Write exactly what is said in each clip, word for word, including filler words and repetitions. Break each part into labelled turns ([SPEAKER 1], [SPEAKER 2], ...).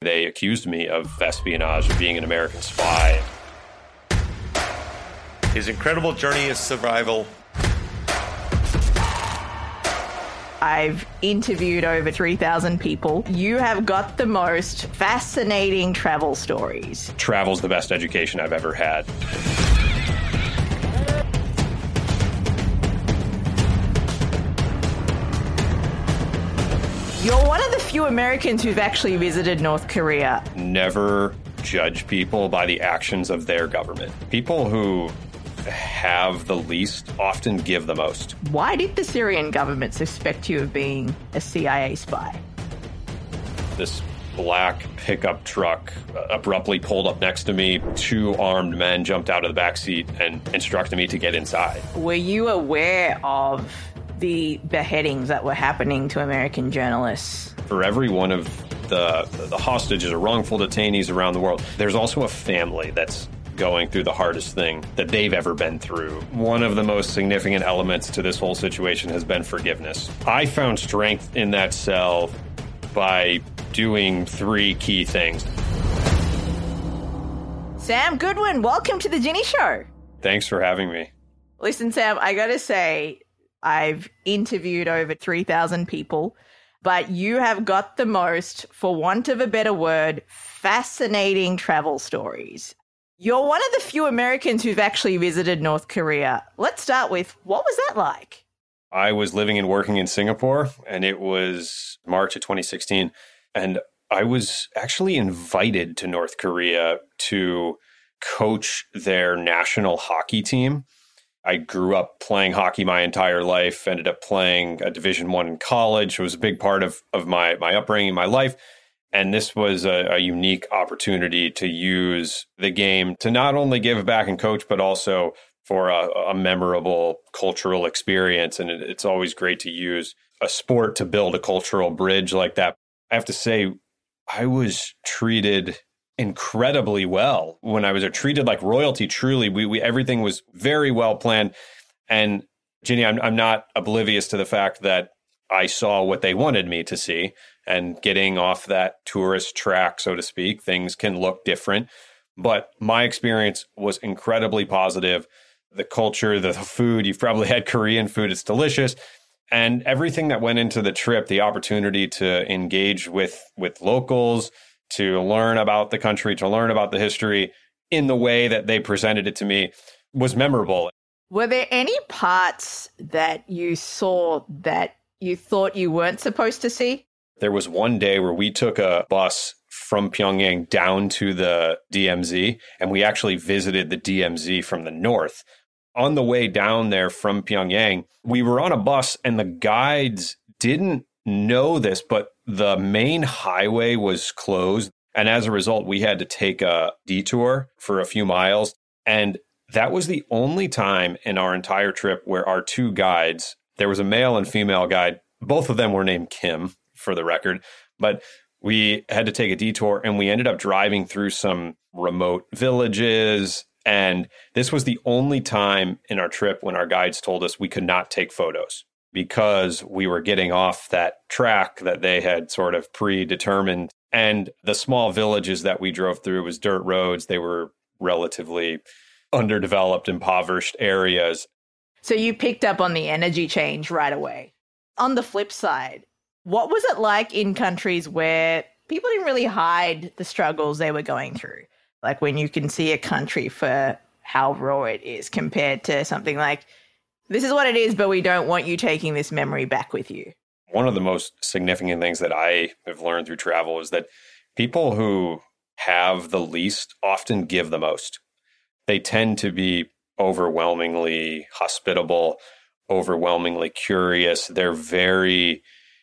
[SPEAKER 1] They accused me of espionage, of being an American spy.
[SPEAKER 2] His incredible journey of survival.
[SPEAKER 3] I've interviewed over three thousand people. You have got the most fascinating travel stories.
[SPEAKER 1] Travel's the best education I've ever had.
[SPEAKER 3] You're one of the few Americans who've actually visited North Korea.
[SPEAKER 1] Never judge people by the actions of their government. People who have the least often give the most.
[SPEAKER 3] Why did the Syrian government suspect you of being a C I A spy?
[SPEAKER 1] This black pickup truck abruptly pulled up next to me. Two armed men jumped out of the backseat and instructed me to get inside.
[SPEAKER 3] Were you aware of the beheadings that were happening to American journalists?
[SPEAKER 1] For every one of the, the hostages or wrongful detainees around the world, there's also a family that's going through the hardest thing that they've ever been through. One of the most significant elements to this whole situation has been forgiveness. I found strength in that cell by doing three key things.
[SPEAKER 3] Sam Goodwin, welcome to the Ginny Show.
[SPEAKER 1] Thanks for having me.
[SPEAKER 3] Listen, Sam, I gotta say, I've interviewed over three thousand people, but you have got the most, for want of a better word, fascinating travel stories. You're one of the few Americans who've actually visited North Korea. Let's start with, what was that like?
[SPEAKER 1] I was living and working in Singapore, and it was March of twenty sixteen, and I was actually invited to North Korea to coach their national hockey team. I grew up playing hockey my entire life, ended up playing a Division One in college. It was a big part of, of my, my upbringing, my life. And this was a, a unique opportunity to use the game to not only give back and coach, but also for a, a memorable cultural experience. And it, it's always great to use a sport to build a cultural bridge like that. I have to say, I was treated incredibly well. When I was treated like royalty, truly, we, we everything was very well planned. And Ginny, I'm, I'm not oblivious to the fact that I saw what they wanted me to see. And getting off that tourist track, so to speak, things can look different. But my experience was incredibly positive. The culture, the food, you've probably had Korean food, it's delicious. And everything that went into the trip, the opportunity to engage with, with locals, to learn about the country, to learn about the history in the way that they presented it to me was memorable.
[SPEAKER 3] Were there any parts that you saw that you thought you weren't supposed to see?
[SPEAKER 1] There was one day where we took a bus from Pyongyang down to the D M Z, and we actually visited the D M Z from the north. On the way down there from Pyongyang, we were on a bus, and the guides didn't know this, but the main highway was closed. And as a result, we had to take a detour for a few miles. And that was the only time in our entire trip where our two guides, there was a male and female guide, both of them were named Kim, for the record, but we had to take a detour and we ended up driving through some remote villages. And this was the only time in our trip when our guides told us we could not take photos because we were getting off that track that they had sort of predetermined. And the small villages that we drove through was dirt roads. They were relatively underdeveloped, impoverished areas.
[SPEAKER 3] So you picked up on the energy change right away. On the flip side, what was it like in countries where people didn't really hide the struggles they were going through? Like when you can see a country for how raw it is compared to something like, this is what it is, but we don't want you taking this memory back with you.
[SPEAKER 1] One of the most significant things that I have learned through travel is that people who have the least often give the most. They tend to be overwhelmingly hospitable, overwhelmingly curious. They're very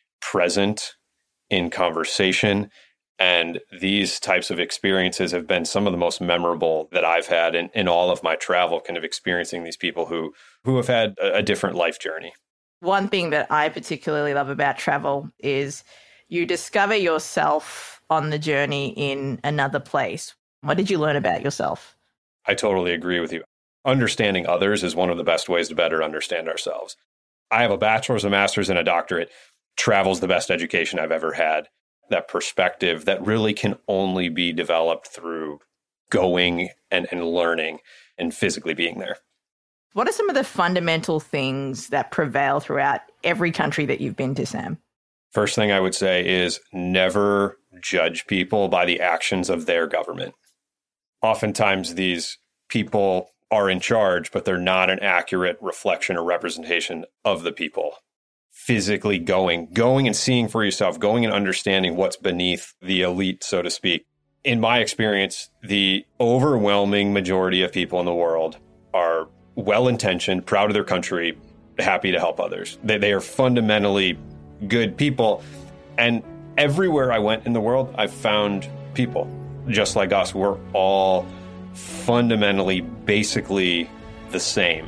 [SPEAKER 1] present in conversation. And these types of experiences have been some of the most memorable that I've had in, in all of my travel, kind of experiencing these people who, who have had a, a different life journey.
[SPEAKER 3] One thing that I particularly love about travel is you discover yourself on the journey in another place. What did you learn about yourself?
[SPEAKER 1] I totally agree with you. Understanding others is one of the best ways to better understand ourselves. I have a bachelor's, a master's, and a doctorate. Travel's the best education I've ever had. that perspective that really can only be developed through going and, and learning and physically being there.
[SPEAKER 3] What are some of the fundamental things that prevail throughout every country that you've been to, Sam?
[SPEAKER 1] First thing I would say is never judge people by the actions of their government. Oftentimes these people are in charge, but they're not an accurate reflection or representation of the people. Physically going, going and seeing for yourself, going and understanding what's beneath the elite, so to speak. In my experience, the overwhelming majority of people in the world are well-intentioned, proud of their country, happy to help others. They, they are fundamentally good people. And everywhere I went in the world, I found people just like us. We're all fundamentally, basically the same.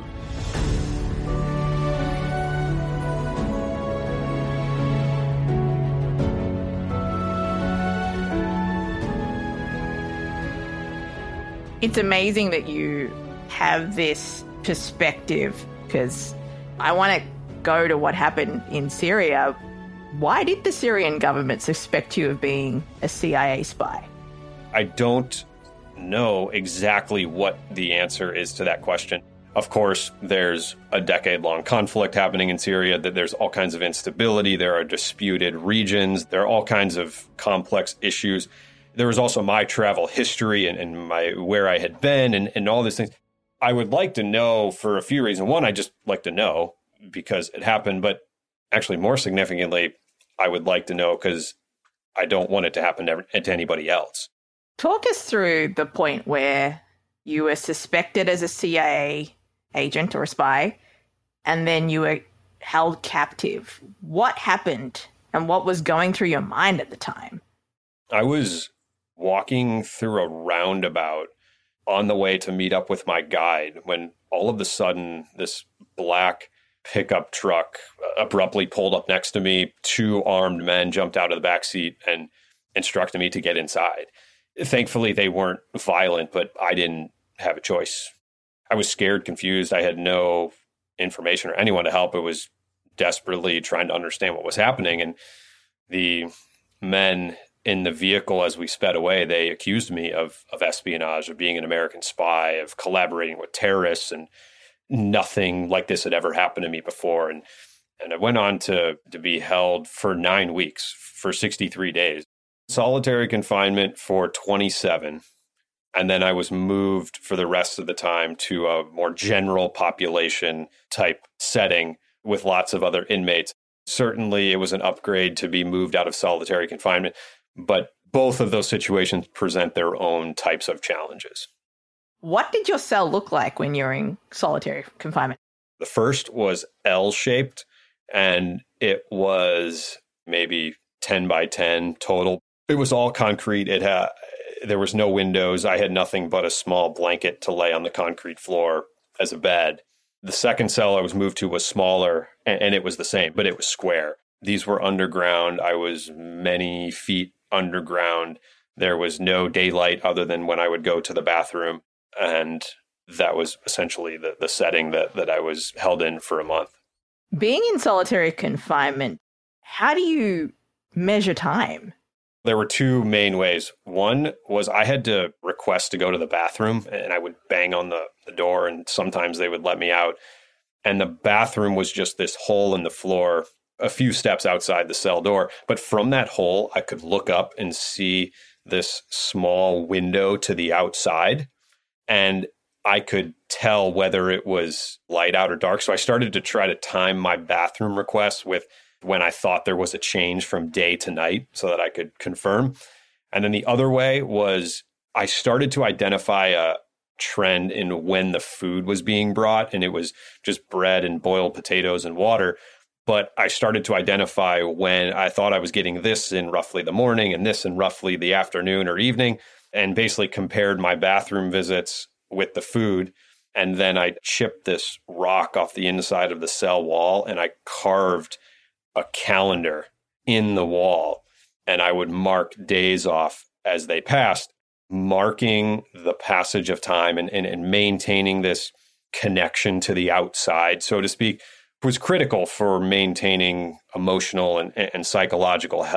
[SPEAKER 3] It's amazing that you have this perspective, because I want to go to what happened in Syria. Why did the Syrian government suspect you of being a C I A spy?
[SPEAKER 1] I don't know exactly what the answer is to that question. Of course, there's a decade-long conflict happening in Syria, that there's all kinds of instability, there are disputed regions, there are all kinds of complex issues. There was also my travel history and, and my where I had been and, and all these things. I would like to know for a few reasons. One, I just like to know because it happened, but actually more significantly, I would like to know because I don't want it to happen to, to anybody else.
[SPEAKER 3] Talk us through the point where you were suspected as a C I A agent or a spy, and then you were held captive. What happened and what was going through your mind at the time?
[SPEAKER 1] I was walking through a roundabout on the way to meet up with my guide when all of a sudden this black pickup truck abruptly pulled up next to me. Two armed men jumped out of the back seat and instructed me to get inside. Thankfully, they weren't violent, but I didn't have a choice. I was scared, confused. I had no information or anyone to help. I was desperately trying to understand what was happening. And the men in the vehicle, as we sped away, they accused me of, of espionage, of being an American spy, of collaborating with terrorists, and nothing like this had ever happened to me before. And and I went on to, to be held for nine weeks, for sixty-three days. Solitary confinement for twenty-seven. And then I was moved for the rest of the time to a more general population type setting with lots of other inmates. Certainly, it was an upgrade to be moved out of solitary confinement, but both of those situations present their own types of challenges.
[SPEAKER 3] What did your cell look like when you were in solitary confinement?
[SPEAKER 1] The first was L-shaped, and it was maybe ten by ten total. It was all concrete. It had, there was no windows. I had nothing but a small blanket to lay on the concrete floor as a bed. The second cell I was moved to was smaller, and, and it was the same, but it was square. These were underground. I was many feet underground. There was no daylight other than when I would go to the bathroom. And that was essentially the, the setting that, that I was held in for a month.
[SPEAKER 3] Being in solitary confinement, how do you measure time?
[SPEAKER 1] There were two main ways. One was I had to request to go to the bathroom, and I would bang on the, the door, and sometimes they would let me out. And the bathroom was just this hole in the floor, a few steps outside the cell door. But from that hole, I could look up and see this small window to the outside, and I could tell whether it was light out or dark. So I started to try to time my bathroom requests with when I thought there was a change from day to night so that I could confirm. And then the other way was I started to identify a trend in when the food was being brought, and it was just bread and boiled potatoes and water. But I started to identify when I thought I was getting this in roughly the morning and this in roughly the afternoon or evening, and basically compared my bathroom visits with the food. And then I chipped this rock off the inside of the cell wall, and I carved a calendar in the wall, and I would mark days off as they passed, marking the passage of time and, and, and maintaining this connection to the outside, so to speak, was critical for maintaining emotional and, and psychological health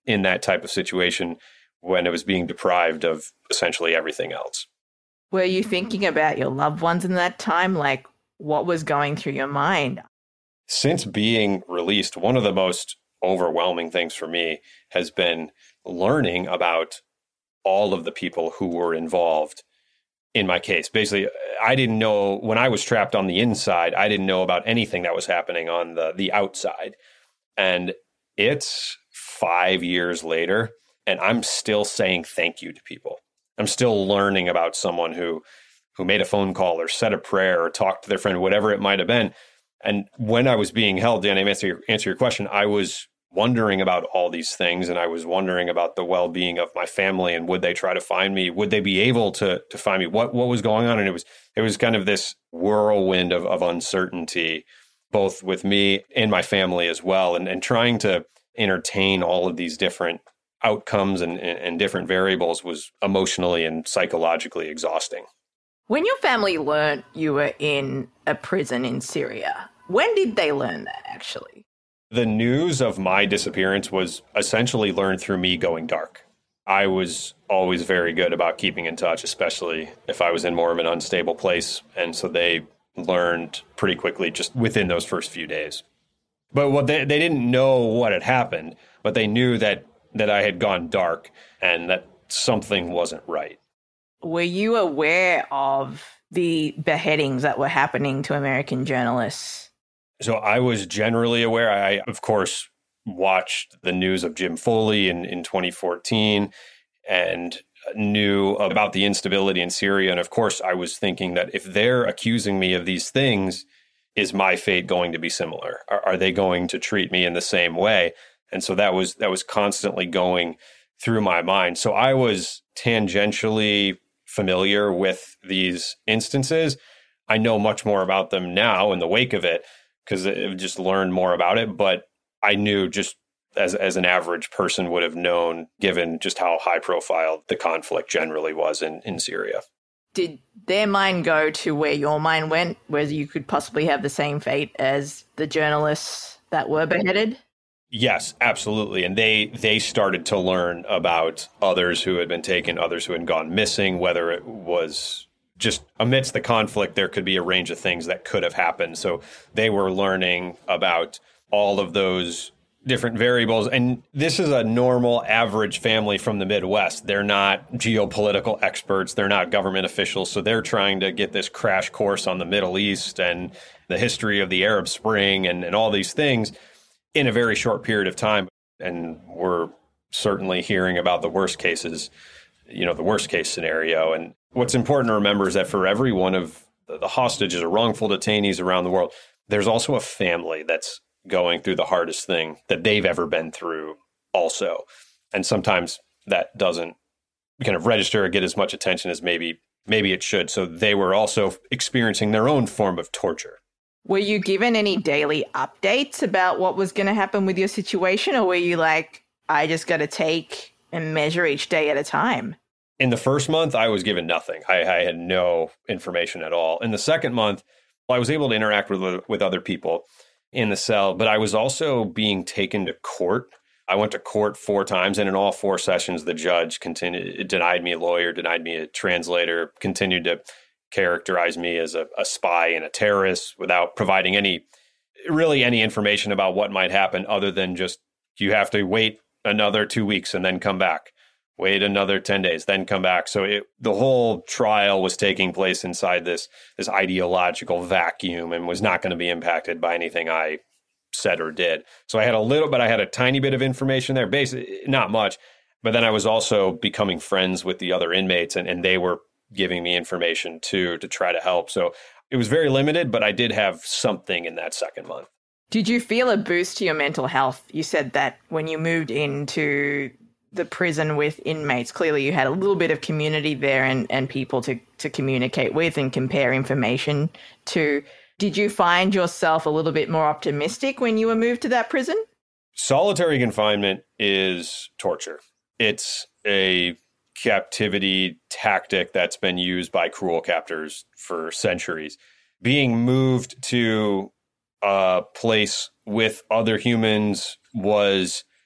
[SPEAKER 1] in that type of situation when it was being deprived of essentially everything else.
[SPEAKER 3] Were you thinking about your loved ones in that time? Like, what was going through your mind?
[SPEAKER 1] Since being released, one of the most overwhelming things for me has been learning about all of the people who were involved in my case. Basically, I didn't know when I was trapped on the inside, I didn't know about anything that was happening on the, the outside. And it's five years later, and I'm still saying thank you to people. I'm still learning about someone who who made a phone call or said a prayer or talked to their friend, whatever it might have been. And when I was being held, Dan, I answer your, answer your question, I was wondering about all these things, and I was wondering about the well-being of my family, and would they try to find me? Would they be able to to find me? What what was going on? And it was it was kind of this whirlwind of, of uncertainty, both with me and my family as well, and, and trying to entertain all of these different outcomes and, and, and different variables was emotionally and psychologically exhausting.
[SPEAKER 3] When your family learned you were in a prison in Syria, when did they learn that actually?
[SPEAKER 1] The news of my disappearance was essentially learned through me going dark. I was always very good about keeping in touch, especially if I was in more of an unstable place. And so they learned pretty quickly just within those first few days. But what they, they didn't know what had happened, but they knew that, that I had gone dark and that something wasn't right.
[SPEAKER 3] Were you aware of the beheadings that were happening to American journalists?
[SPEAKER 1] So I was generally aware. I, of course, watched the news of Jim Foley in, in twenty fourteen and knew about the instability in Syria. And of course, I was thinking that if they're accusing me of these things, is my fate going to be similar? Are, are they going to treat me in the same way? And so that was that was constantly going through my mind. So I was tangentially familiar with these instances. I know much more about them now in the wake of it, because I just learned more about it. But I knew just as as an average person would have known, given just how high profile the conflict generally was in, in Syria.
[SPEAKER 3] Did their mind go to where your mind went, where you could possibly have the same fate as the journalists that were beheaded?
[SPEAKER 1] Yes, absolutely. And they they started to learn about others who had been taken, others who had gone missing, whether it was just amidst the conflict, there could be a range of things that could have happened. So they were learning about all of those different variables. And this is a normal, average family from the Midwest. They're not geopolitical experts. They're not government officials. So they're trying to get this crash course on the Middle East and the history of the Arab Spring and, and all these things in a very short period of time. And we're certainly hearing about the worst cases, you know, the worst case scenario. And what's important to remember is that for every one of the hostages or wrongful detainees around the world, there's also a family that's going through the hardest thing that they've ever been through also. And sometimes that doesn't kind of register or get as much attention as maybe maybe it should. So they were also experiencing their own form of torture.
[SPEAKER 3] Were you given any daily updates about what was going to happen with your situation? Or were you like, I just got to take and measure each day at a time?
[SPEAKER 1] In the first month, I was given nothing. I, I had no information at all. In the second month, I was able to interact with with other people in the cell, but I was also being taken to court. I went to court four times, and in all four sessions, the judge continued denied me a lawyer, denied me a translator, continued to characterize me as a, a spy and a terrorist without providing any, really any information about what might happen other than just, you have to wait another two weeks and then come back. Wait another ten days, then come back. So it, the whole trial was taking place inside this, this ideological vacuum and was not going to be impacted by anything I said or did. So I had a little, but I had a tiny bit of information there, basically not much. But then I was also becoming friends with the other inmates, and, and they were giving me information too to try to help. So it was very limited, but I did have something in that second month.
[SPEAKER 3] Did you feel a boost to your mental health? You said that when you moved into the prison with inmates, clearly you had a little bit of community there and, and people to, to communicate with and compare information to. Did you find yourself a little bit more optimistic when you were moved to that prison?
[SPEAKER 1] Solitary confinement is torture. It's a captivity tactic that's been used by cruel captors for centuries. Being moved to a place with other humans was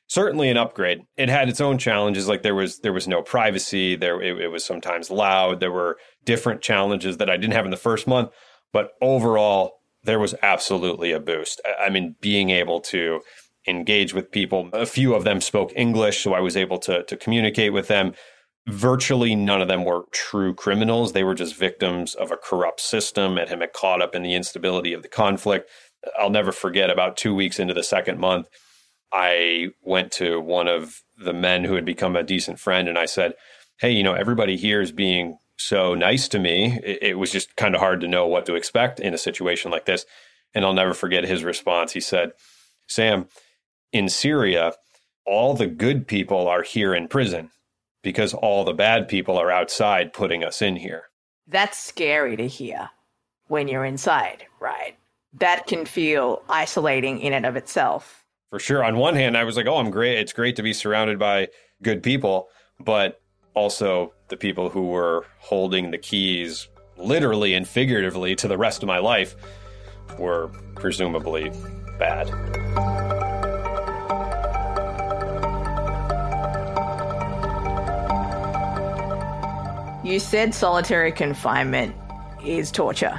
[SPEAKER 1] certainly an upgrade. It had its own challenges. Like there was there was no privacy. There it, it was sometimes loud. There were different challenges that I didn't have in the first month. But overall, there was absolutely a boost. I mean, being able to engage with people. A few of them spoke English, so I was able to to communicate with them. Virtually none of them were true criminals. They were just victims of a corrupt system and had been caught up in the instability of the conflict. I'll never forget, about two weeks into the second month, I went to one of the men who had become a decent friend, and I said, hey, you know, everybody here is being so nice to me. It, it was just kind of hard to know what to expect in a situation like this. And I'll never forget his response. He said, Sam, in Syria, all the good people are here in prison because all the bad people are outside putting us in here.
[SPEAKER 3] That's scary to hear when you're inside, right? That can feel isolating in and of itself.
[SPEAKER 1] For sure. On one hand, I was like, oh, I'm great. It's great to be surrounded by good people, but also the people who were holding the keys, literally and figuratively, to the rest of my life were presumably bad.
[SPEAKER 3] You said solitary confinement is torture.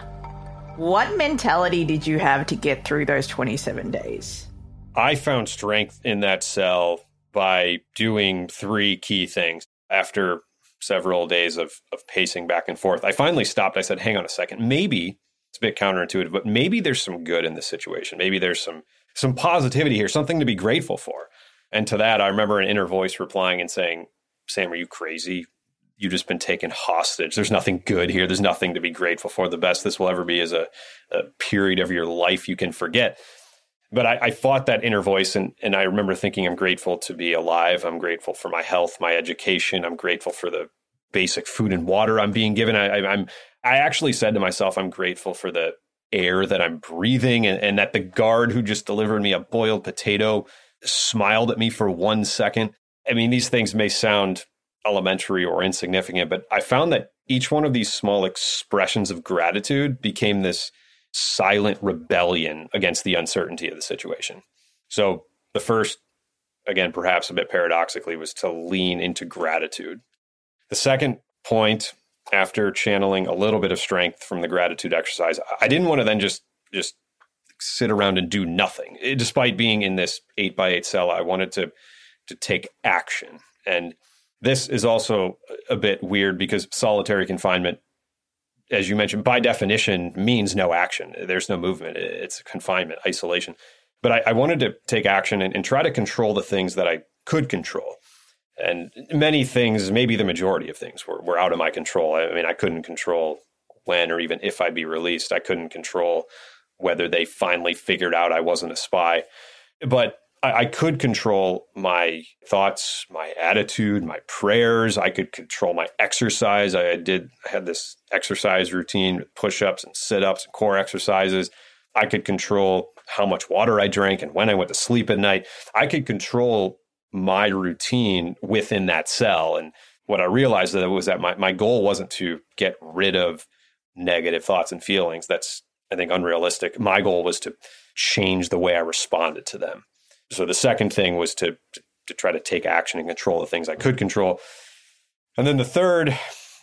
[SPEAKER 3] What mentality did you have to get through those twenty-seven days?
[SPEAKER 1] I found strength in that cell by doing three key things. After several days of, of pacing back and forth, I finally stopped. I said, hang on a second. Maybe it's a bit counterintuitive, but maybe there's some good in this situation. Maybe there's some some positivity here, something to be grateful for. And to that, I remember an inner voice replying and saying, Sam, are you crazy? You've just been taken hostage. There's nothing good here. There's nothing to be grateful for. The best this will ever be is a, a period of your life you can forget. But I, I fought that inner voice, and, and I remember thinking, I'm grateful to be alive. I'm grateful for my health, my education. I'm grateful for the basic food and water I'm being given. I, I, I'm, I actually said to myself, I'm grateful for the air that I'm breathing, and, and that the guard who just delivered me a boiled potato smiled at me for one second. I mean, these things may sound elementary or insignificant, but I found that each one of these small expressions of gratitude became this silent rebellion against the uncertainty of the situation. So the first, again, perhaps a bit paradoxically, was to lean into gratitude. The second point, after channeling a little bit of strength from the gratitude exercise, I didn't want to then just just sit around and do nothing. Despite being in this eight by eight cell, I wanted to to take action. And this is also a bit weird because solitary confinement, as you mentioned, by definition means no action. There's no movement. It's confinement, isolation. But I, I wanted to take action and, and try to control the things that I could control. And many things, maybe the majority of things, were, were out of my control. I mean, I couldn't control when or even if I'd be released. I couldn't control whether they finally figured out I wasn't a spy. But I, I could control my thoughts, my attitude, my prayers. I could control my exercise. I did I had this exercise routine with push-ups and sit-ups and core exercises. I could control how much water I drank and when I went to sleep at night. I could control my routine within that cell. And what I realized that was that my, my goal wasn't to get rid of negative thoughts and feelings. That's, I think, unrealistic. My goal was to change the way I responded to them. So the second thing was to, to, to try to take action and control the things I could control. And then the third,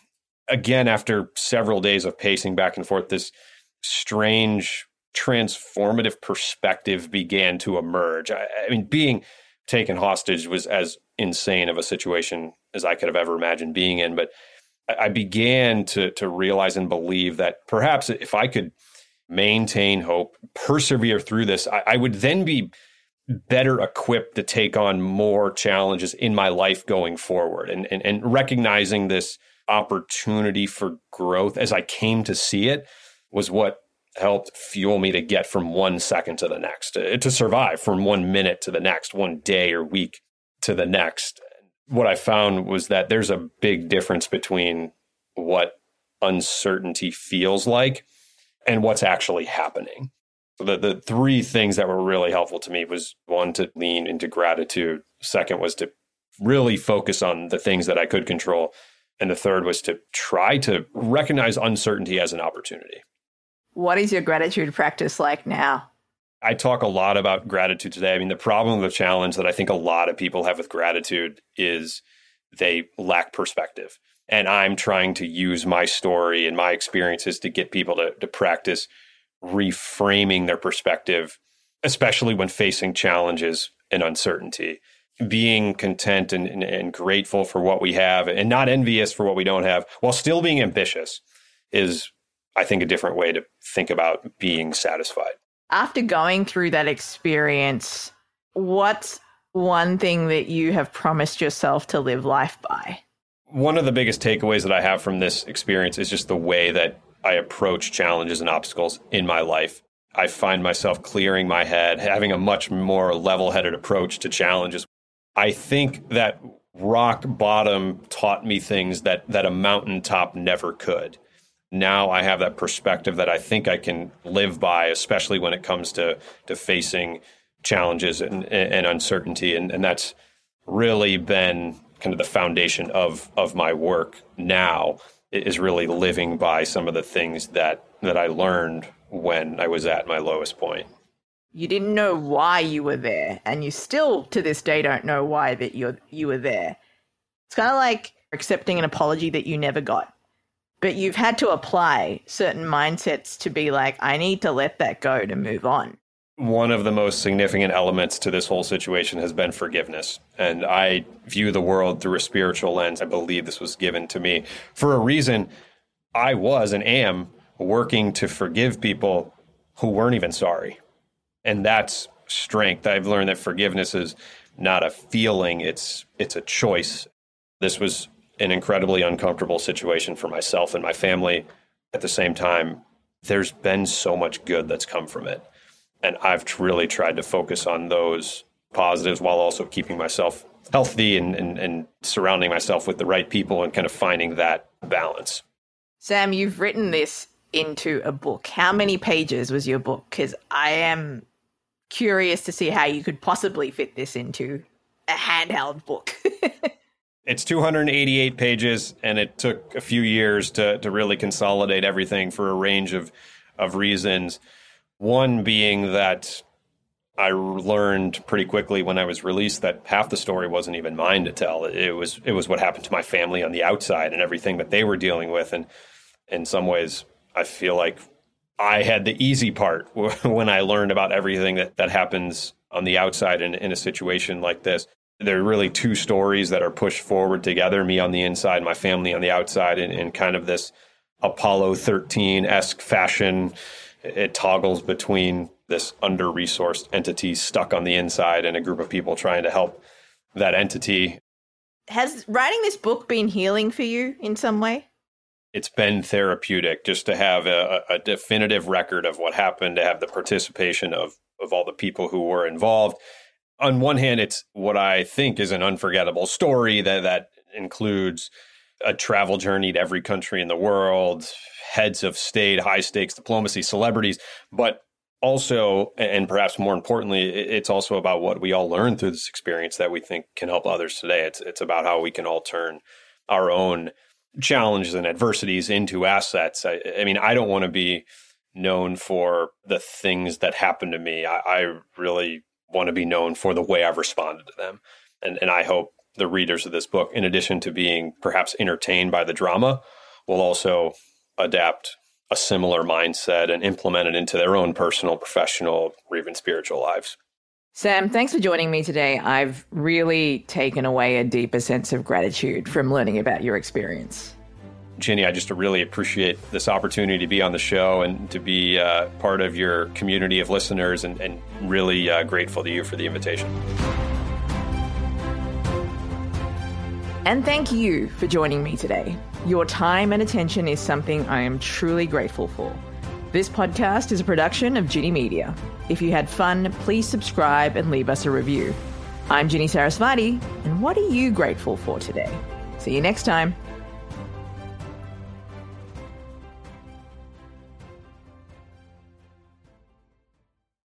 [SPEAKER 1] again, after several days of pacing back and forth, this strange transformative perspective began to emerge. I, I mean, being taken hostage was as insane of a situation as I could have ever imagined being in. But I, I began to to realize and believe that perhaps if I could maintain hope, persevere through this, I, I would then be better equipped to take on more challenges in my life going forward. And, and, and recognizing this opportunity for growth as I came to see it was what helped fuel me to get from one second to the next, to, to survive from one minute to the next, one day or week to the next. What I found was that there's a big difference between what uncertainty feels like and what's actually happening. So the, the three things that were really helpful to me was, one, to lean into gratitude. Second was to really focus on the things that I could control. And the third was to try to recognize uncertainty as an opportunity.
[SPEAKER 3] What is your gratitude practice like now?
[SPEAKER 1] I talk a lot about gratitude today. I mean, the problem, the challenge that I think a lot of people have with gratitude is they lack perspective. And I'm trying to use my story and my experiences to get people to, to practice reframing their perspective, especially when facing challenges and uncertainty. Being content and, and, and grateful for what we have and not envious for what we don't have, while still being ambitious, is, I think, a different way to think about being satisfied.
[SPEAKER 3] After going through that experience, what's one thing that you have promised yourself to live life by?
[SPEAKER 1] One of the biggest takeaways that I have from this experience is just the way that I approach challenges and obstacles in my life. I find myself clearing my head, having a much more level-headed approach to challenges. I think that rock bottom taught me things that that a mountaintop never could. Now I have that perspective that I think I can live by, especially when it comes to to facing challenges and, and uncertainty. And, and that's really been kind of the foundation of of my work now, is really living by some of the things that that I learned when I was at my lowest point.
[SPEAKER 3] You didn't know why you were there, and you still to this day don't know why that you you were there. It's kind of like accepting an apology that you never got, but you've had to apply certain mindsets to be like, I need to let that go to move on.
[SPEAKER 1] One of the most significant elements to this whole situation has been forgiveness, and I view the world through a spiritual lens. I believe this was given to me for a reason. I was and am working to forgive people who weren't even sorry. And that's strength. I've learned that forgiveness is not a feeling, it's it's a choice. This was an incredibly uncomfortable situation for myself and my family. At the same time, there's been so much good that's come from it. And I've really tried to focus on those positives while also keeping myself healthy and, and, and surrounding myself with the right people and kind of finding that balance.
[SPEAKER 3] Sam, you've written this into a book. How many pages was your book? Because I am curious to see how you could possibly fit this into a handheld book.
[SPEAKER 1] It's two hundred eighty-eight pages, and it took a few years to to really consolidate everything for a range of of reasons. One being that I learned pretty quickly when I was released that half the story wasn't even mine to tell. It was it was what happened to my family on the outside and everything that they were dealing with. And in some ways, I feel like I had the easy part when I learned about everything that, that happens on the outside in, in a situation like this. There are really two stories that are pushed forward together, me on the inside, my family on the outside, in, in kind of this Apollo thirteen-esque fashion. It toggles between this under-resourced entity stuck on the inside and a group of people trying to help that entity.
[SPEAKER 3] Has writing this book been healing for you in some way?
[SPEAKER 1] It's been therapeutic just to have a, a definitive record of what happened, to have the participation of, of all the people who were involved. On one hand, it's what I think is an unforgettable story that, that includes a travel journey to every country in the world, heads of state, high stakes diplomacy, celebrities, but also, and perhaps more importantly, it's also about what we all learned through this experience that we think can help others today. It's it's about how we can all turn our own challenges and adversities into assets. I, I mean, I don't want to be known for the things that happened to me. I, I really want to be known for the way I've responded to them. And, and I hope the readers of this book, in addition to being perhaps entertained by the drama, will also adapt a similar mindset and implement it into their own personal, professional, or even spiritual lives.
[SPEAKER 3] Sam, thanks for joining me today. I've really taken away a deeper sense of gratitude from learning about your experience.
[SPEAKER 1] Ginny, I just really appreciate this opportunity to be on the show and to be uh, part of your community of listeners, and, and really uh, grateful to you for the invitation.
[SPEAKER 3] And thank you for joining me today. Your time and attention is something I am truly grateful for. This podcast is a production of Ginny Media. If you had fun, please subscribe and leave us a review. I'm Ginny Sarasvati, and what are you grateful for today? See you next time.